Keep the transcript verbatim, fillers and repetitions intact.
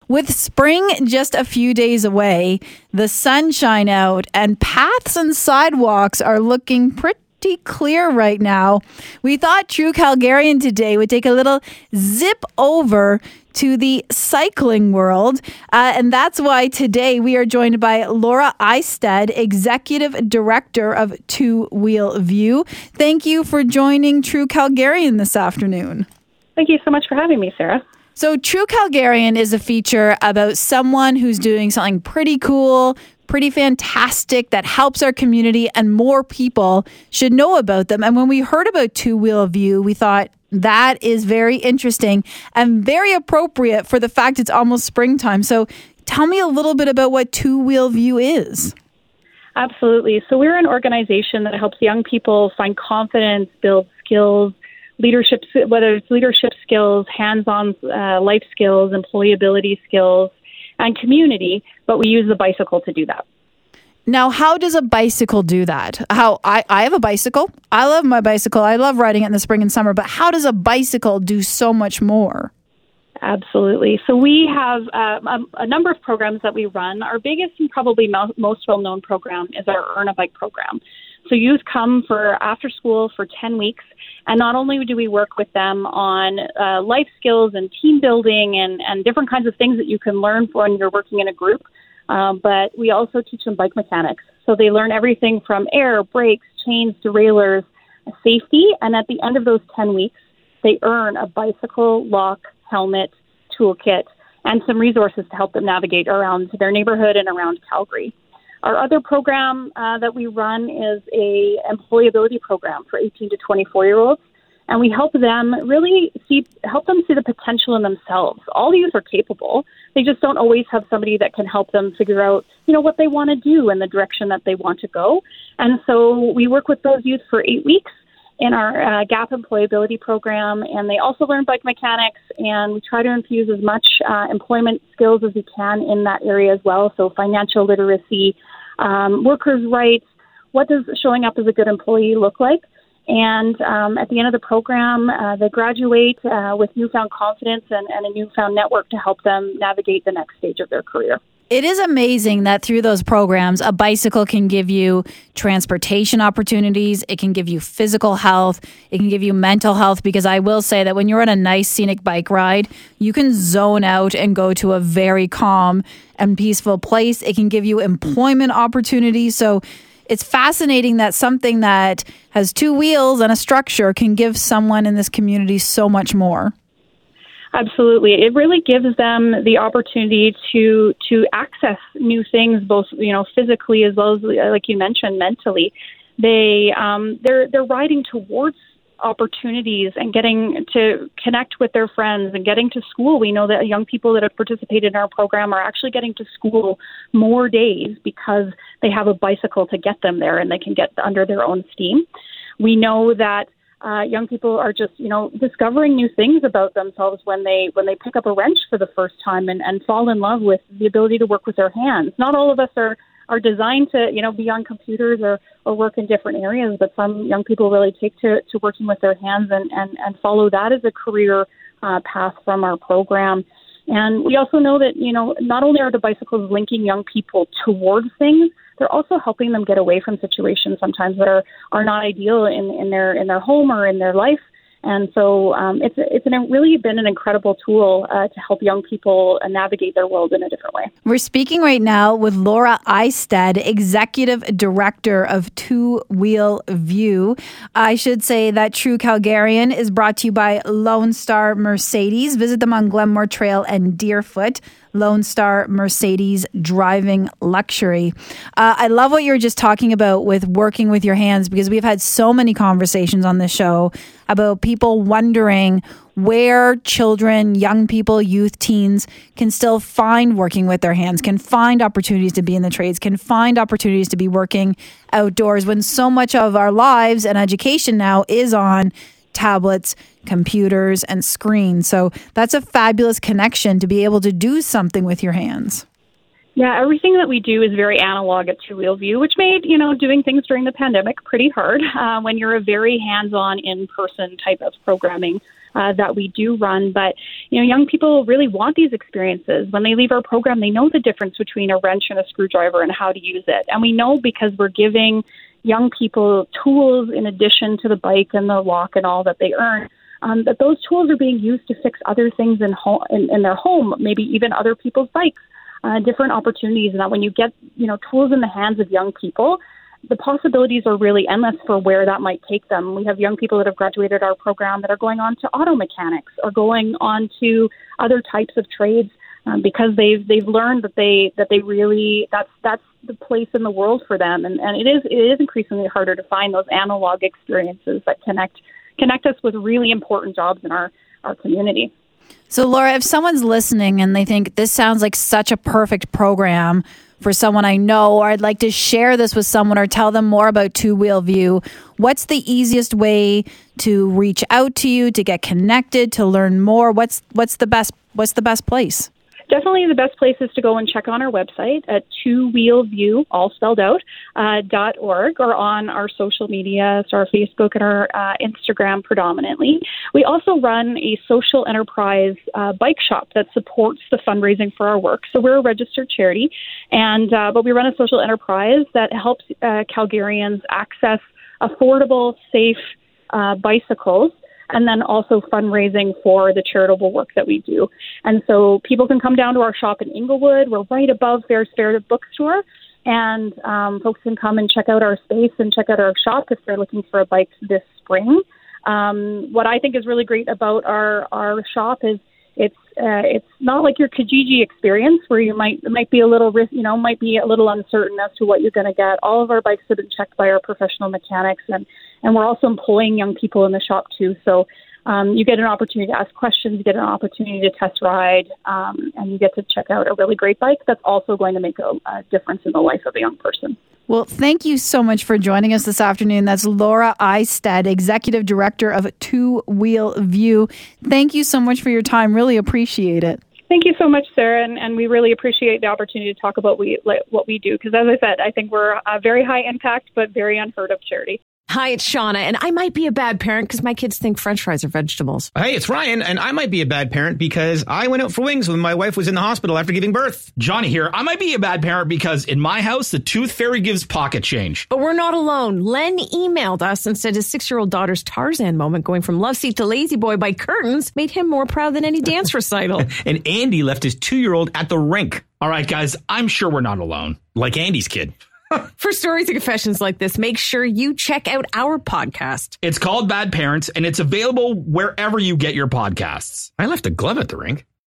With spring just a few days away, the sunshine out, and paths and sidewalks are looking pretty clear right now, we thought True Calgarian today would take a little zip over to the cycling world. Uh, and that's why today we are joined by Laura Eisted, Executive Director of Two Wheel View. Thank you for joining True Calgarian this afternoon. Thank you so much for having me, Sarah. So True Calgarian is a feature about someone who's doing something pretty cool, pretty fantastic that helps our community, and more people should know about them. And when we heard about Two Wheel View, we thought that is very interesting and very appropriate for the fact it's almost springtime. So tell me a little bit about what Two Wheel View is. Absolutely. So we're an organization that helps young people find confidence, build skills, leadership, whether it's leadership skills, hands-on uh, life skills, employability skills, and community, but we use the bicycle to do that. Now, how does a bicycle do that? How I, I have a bicycle. I love my bicycle. I love riding it in the spring and summer, but how does a bicycle do so much more? Absolutely. So we have uh, a, a number of programs that we run. Our biggest and probably mo- most well-known program is our Earn a Bike program. So youth come for after school for ten weeks, and not only do we work with them on uh, life skills and team building and, and different kinds of things that you can learn when you're working in a group, um, but we also teach them bike mechanics. So they learn everything from air, brakes, chains, derailleurs, safety, and at the end of those ten weeks, they earn a bicycle lock helmet toolkit and some resources to help them navigate around their neighborhood and around Calgary. Our other program uh, that we run is a employability program for eighteen to twenty-four-year-olds, and we help them really see, help them see the potential in themselves. All youth are capable. They just don't always have somebody that can help them figure out, you know, what they want to do and the direction that they want to go. And so we work with those youth for eight weeks in our uh, GAP employability program, and they also learn bike mechanics, and we try to infuse as much uh, employment skills as we can in that area as well, so financial literacy, um, workers' rights, what does showing up as a good employee look like? And um, at the end of the program, uh, they graduate uh, with newfound confidence and, and a newfound network to help them navigate the next stage of their career. It is amazing that through those programs, a bicycle can give you transportation opportunities. It can give you physical health. It can give you mental health, because I will say that when you're on a nice scenic bike ride, you can zone out and go to a very calm and peaceful place. It can give you employment opportunities. So it's fascinating that something that has two wheels and a structure can give someone in this community so much more. Absolutely. It really gives them the opportunity to to access new things, both, you know, physically as well as, like you mentioned, mentally. They um, they're they're riding towards opportunities and getting to connect with their friends and getting to school. We know that young people that have participated in our program are actually getting to school more days because they have a bicycle to get them there and they can get under their own steam. We know that Uh, young people are just, you know, discovering new things about themselves when they when they pick up a wrench for the first time and, and fall in love with the ability to work with their hands. Not all of us are, are designed to, you know, be on computers or, or work in different areas, but some young people really take to, to working with their hands and, and, and follow that as a career uh, path from our program. And we also know that, you know, not only are the bicycles linking young people towards things, they're also helping them get away from situations sometimes that are, are not ideal in, in their in their home or in their life. And so um, it's it's an, really been an incredible tool uh, to help young people uh, navigate their world in a different way. We're speaking right now with Laura Eisted, Executive Director of Two Wheel View. I should say that True Calgarian is brought to you by Lone Star Mercedes. Visit them on Glenmore Trail and Deerfoot. Lone Star Mercedes driving luxury. Uh, I love what you were just talking about with working with your hands, because we've had so many conversations on this show about people wondering where children, young people, youth, teens can still find working with their hands, can find opportunities to be in the trades, can find opportunities to be working outdoors, when so much of our lives and education now is on tablets, computers, and screens. So that's a fabulous connection to be able to do something with your hands. Yeah, everything that we do is very analog at Two Wheel View, which made, you know, doing things during the pandemic pretty hard uh, when you're a very hands-on, in-person type of programming uh, that we do run. But, you know, young people really want these experiences. When they leave our program, they know the difference between a wrench and a screwdriver and how to use it. And we know because we're giving young people tools in addition to the bike and the lock and all that they earn, um, that those tools are being used to fix other things in, ho- in, in their home, maybe even other people's bikes, uh, different opportunities. And that when you get, you know, tools in the hands of young people, the possibilities are really endless for where that might take them. We have young people that have graduated our program that are going on to auto mechanics or going on to other types of trades um, because they've they've learned that they that they really that's that's the place in the world for them. And, and it is it is increasingly harder to find those analog experiences that connect connect us with really important jobs in our, our community. So, Laura, if someone's listening and they think this sounds like such a perfect program for someone I know, or I'd like to share this with someone or tell them more about Two Wheel View, what's the easiest way to reach out to you, to get connected, to learn more? What's what's the best what's the best place? Definitely the best place is to go and check on our website at two wheel view, all spelled out, uh, dot org, or on our social media, so our Facebook and our uh, Instagram predominantly. We also run a social enterprise uh, bike shop that supports the fundraising for our work. So we're a registered charity, and uh, but we run a social enterprise that helps uh, Calgarians access affordable, safe uh, bicycles, and then also fundraising for the charitable work that we do. And so people can come down to our shop in Inglewood. We're right above Fair's Fair Bookstore, and um, folks can come and check out our space and check out our shop if they're looking for a bike this spring. Um, what I think is really great about our, our shop is it's uh, it's not like your Kijiji experience where you might might be a little risk, you know, might be a little uncertain as to what you're going to get. All of our bikes have been checked by our professional mechanics, and and we're also employing young people in the shop too. So um, you get an opportunity to ask questions, you get an opportunity to test ride, um, and you get to check out a really great bike that's also going to make a, a difference in the life of a young person. Well, thank you so much for joining us this afternoon. That's Laura Eisted, Executive Director of Two Wheel View. Thank you so much for your time. Really appreciate it. Thank you so much, Sarah, and, and we really appreciate the opportunity to talk about we, like, what we do, because as I said, I think we're a very high impact but very unheard of charity. Hi, it's Shauna, and I might be a bad parent because my kids think French fries are vegetables. Hey, it's Ryan, and I might be a bad parent because I went out for wings when my wife was in the hospital after giving birth. Johnny here. I might be a bad parent because in my house, the tooth fairy gives pocket change. But we're not alone. Len emailed us and said his six-year-old daughter's Tarzan moment going from love seat to lazy boy by curtains made him more proud than any dance recital. And Andy left his two-year-old at the rink. All right, guys, I'm sure we're not alone. Like Andy's kid. For stories and confessions like this, make sure you check out our podcast. It's called Bad Parents, and it's available wherever you get your podcasts. I left a glove at the rink.